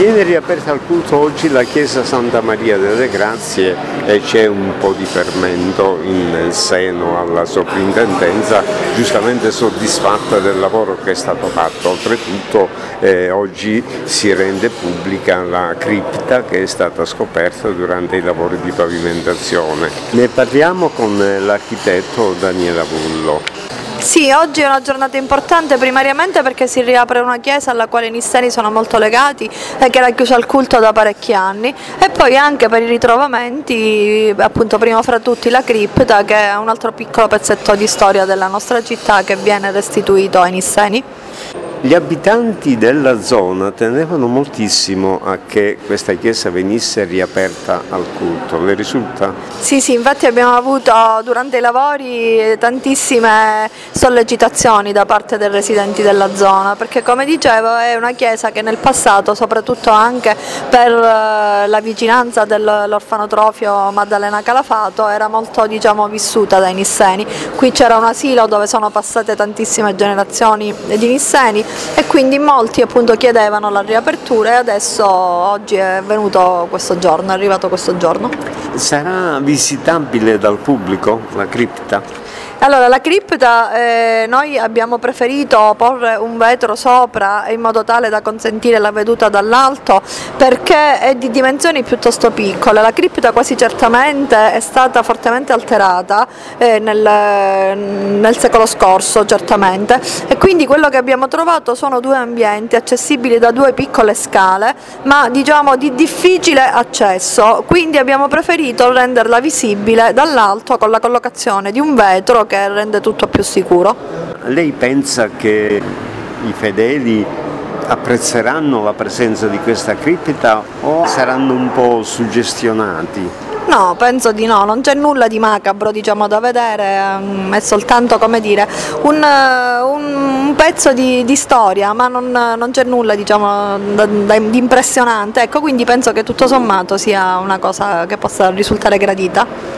Viene riaperta al culto oggi la chiesa Santa Maria delle Grazie e c'è un po' di fermento in seno alla soprintendenza, giustamente soddisfatta del lavoro che è stato fatto. Oltretutto oggi si rende pubblica la cripta che è stata scoperta durante i lavori di pavimentazione. Ne parliamo con l'architetto Daniele Avullo. Sì, oggi è una giornata importante primariamente perché si riapre una chiesa alla quale i nisseni sono molto legati e che era chiusa al culto da parecchi anni, e poi anche per i ritrovamenti, appunto prima fra tutti la cripta, che è un altro piccolo pezzetto di storia della nostra città che viene restituito ai nisseni. Gli abitanti della zona tenevano moltissimo a che questa chiesa venisse riaperta al culto, le risulta? Sì, infatti abbiamo avuto durante i lavori tantissime sollecitazioni da parte dei residenti della zona, perché come dicevo è una chiesa che nel passato, soprattutto anche per la vicinanza dell'orfanotrofio Maddalena Calafato, era molto vissuta dai nisseni. Qui c'era un asilo dove sono passate tantissime generazioni di nisseni e quindi molti appunto chiedevano la riapertura, e adesso oggi è venuto questo giorno, è arrivato questo giorno. Sarà visitabile dal pubblico la cripta? Allora, la cripta noi abbiamo preferito porre un vetro sopra in modo tale da consentire la veduta dall'alto, perché è di dimensioni piuttosto piccole. La cripta quasi certamente è stata fortemente alterata nel secolo scorso, certamente, e quindi quello che abbiamo trovato sono due ambienti accessibili da due piccole scale, ma di difficile accesso, quindi abbiamo preferito renderla visibile dall'alto con la collocazione di un vetro che rende tutto più sicuro. Lei pensa che i fedeli apprezzeranno la presenza di questa cripta o saranno un po' suggestionati? No, penso di no, non c'è nulla di macabro da vedere, è soltanto un pezzo di storia, ma non c'è nulla di impressionante, ecco, quindi penso che tutto sommato sia una cosa che possa risultare gradita.